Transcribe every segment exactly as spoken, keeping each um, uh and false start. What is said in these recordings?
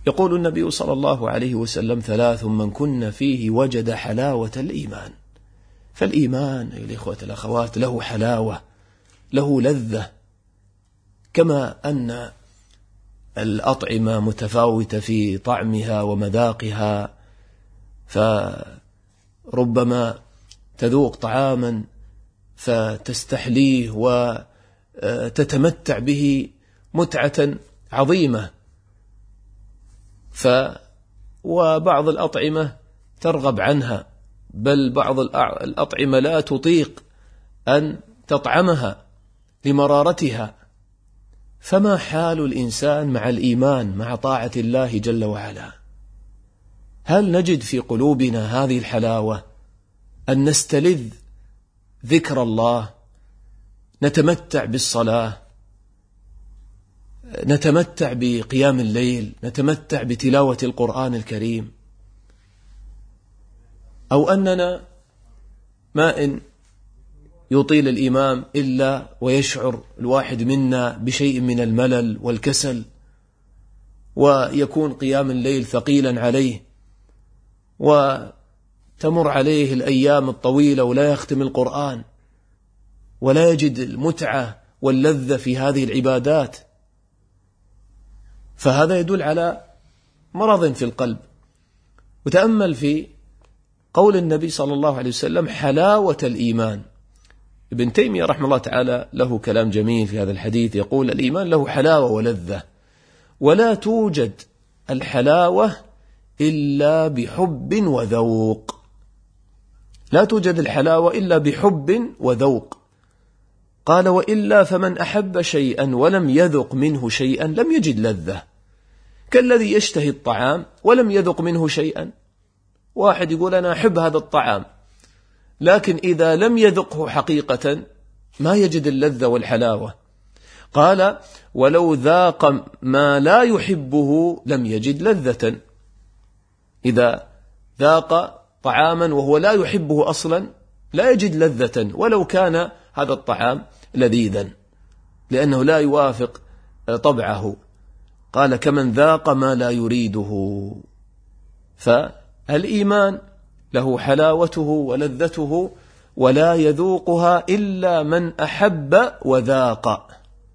يقول النبي صلى الله عليه وسلم: ثلاث من كن فيه وجد حلاوة الإيمان. فالإيمان أيها الإخوة الأخوات له حلاوة، له لذة، كما أن الأطعمة متفاوتة في طعمها ومذاقها، فربما تذوق طعاما فتستحليه وتتمتع به متعة عظيمة، ف وبعض الأطعمة ترغب عنها، بل بعض الأطعمة لا تطيق أن تطعمها لمرارتها. فما حال الإنسان مع الإيمان، مع طاعة الله جل وعلا؟ هل نجد في قلوبنا هذه الحلاوة أن نستلذ ذكر الله، نتمتع بالصلاة، نتمتع بقيام الليل، نتمتع بتلاوة القرآن الكريم؟ أو أننا ما إن يطيل الإمام إلا ويشعر الواحد منا بشيء من الملل والكسل، ويكون قيام الليل ثقيلا عليه، وتمر عليه الأيام الطويلة ولا يختم القرآن، ولا يجد المتعة واللذة في هذه العبادات. فهذا يدل على مرض في القلب. وتأمل في قول النبي صلى الله عليه وسلم: حلاوة الإيمان. ابن تيمية رحمه الله تعالى له كلام جميل في هذا الحديث، يقول: الإيمان له حلاوة ولذة، ولا توجد الحلاوة إلا بحب وذوق. لا توجد الحلاوة إلا بحب وذوق. قال: وإلا فمن أحب شيئا ولم يذق منه شيئا لم يجد لذة، كالذي يشتهي الطعام ولم يذق منه شيئا. واحد يقول: أنا أحب هذا الطعام، لكن إذا لم يذقه حقيقة ما يجد اللذة والحلاوة. قال: ولو ذاق ما لا يحبه لم يجد لذة. إذا ذاق طعاما وهو لا يحبه أصلا لا يجد لذة، ولو كان هذا الطعام لذيذا، لأنه لا يوافق طبعه. قال: كمن ذاق ما لا يريده. فالإيمان له حلاوته ولذته، ولا يذوقها إلا من أحب وذاق.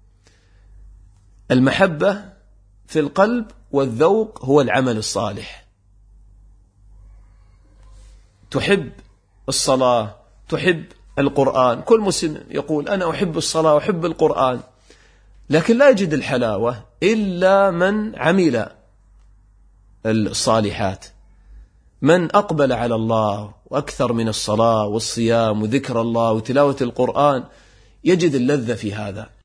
المحبة في القلب، والذوق هو العمل الصالح. تحب الصلاة، تحب القرآن. كل مسلم يقول: أنا أحب الصلاة وأحب القرآن، لكن لا يجد الحلاوة إلا من عمل الصالحات، من أقبل على الله وأكثر من الصلاة والصيام وذكر الله وتلاوة القرآن، يجد اللذة في هذا.